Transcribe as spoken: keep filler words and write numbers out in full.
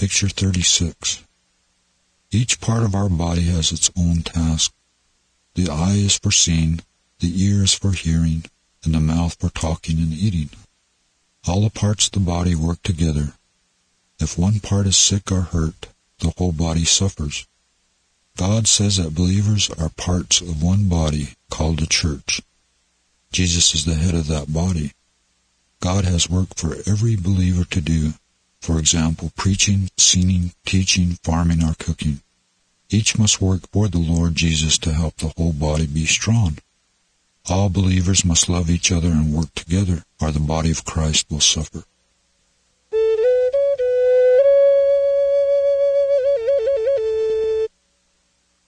Picture thirty-six. Each part of our body has its own task. The eye is for seeing, the ear is for hearing, and the mouth for talking and eating. All the parts of the body work together. If one part is sick or hurt, the whole body suffers. God says that believers are parts of one body called the church. Jesus is the head of that body. God has work for every believer to do. For example, preaching, singing, teaching, farming, or cooking. Each must work for the Lord Jesus to help the whole body be strong. All believers must love each other and work together, or the body of Christ will suffer.